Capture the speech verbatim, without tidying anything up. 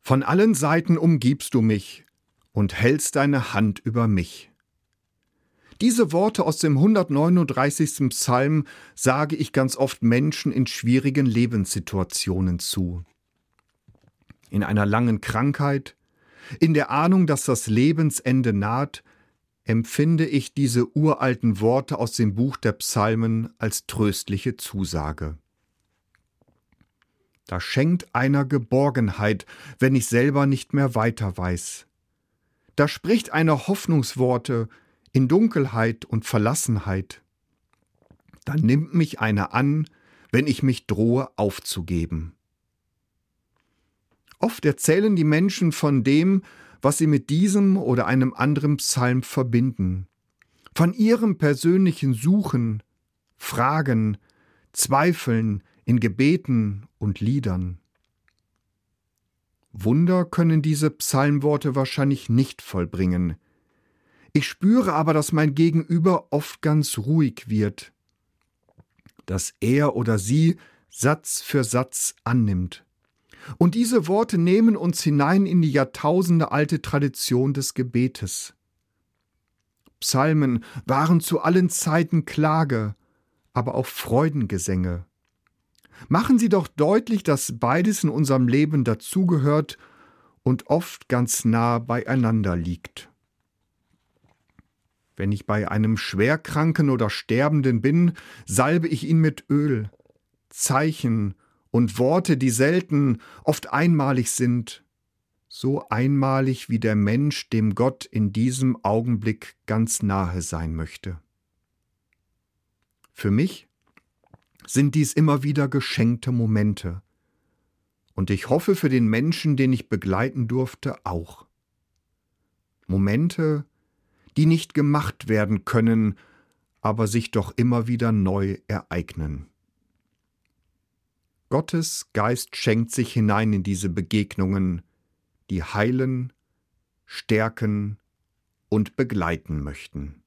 Von allen Seiten umgibst du mich und hältst deine Hand über mich. Diese Worte aus dem hundertneununddreißigsten Psalm sage ich ganz oft Menschen in schwierigen Lebenssituationen zu. In einer langen Krankheit, in der Ahnung, dass das Lebensende naht, empfinde ich diese uralten Worte aus dem Buch der Psalmen als tröstliche Zusage. Da schenkt einer Geborgenheit, wenn ich selber nicht mehr weiter weiß. Da spricht einer Hoffnungsworte in Dunkelheit und Verlassenheit. Da nimmt mich einer an, wenn ich mich drohe aufzugeben. Oft erzählen die Menschen von dem, was sie mit diesem oder einem anderen Psalm verbinden, von ihrem persönlichen Suchen, Fragen, Zweifeln in Gebeten und Liedern. Wunder können diese Psalmworte wahrscheinlich nicht vollbringen. Ich spüre aber, dass mein Gegenüber oft ganz ruhig wird, dass er oder sie Satz für Satz annimmt. Und diese Worte nehmen uns hinein in die jahrtausendealte Tradition des Gebetes. Psalmen waren zu allen Zeiten Klage, aber auch Freudengesänge. Machen sie doch deutlich, dass beides in unserem Leben dazugehört und oft ganz nah beieinander liegt. Wenn ich bei einem Schwerkranken oder Sterbenden bin, salbe ich ihn mit Öl, Zeichen und Worte, die selten, oft einmalig sind, so einmalig wie der Mensch, dem Gott in diesem Augenblick ganz nahe sein möchte. Für mich sind dies immer wieder geschenkte Momente, und ich hoffe für den Menschen, den ich begleiten durfte, auch. Momente, die nicht gemacht werden können, aber sich doch immer wieder neu ereignen. Gottes Geist schenkt sich hinein in diese Begegnungen, die heilen, stärken und begleiten möchten.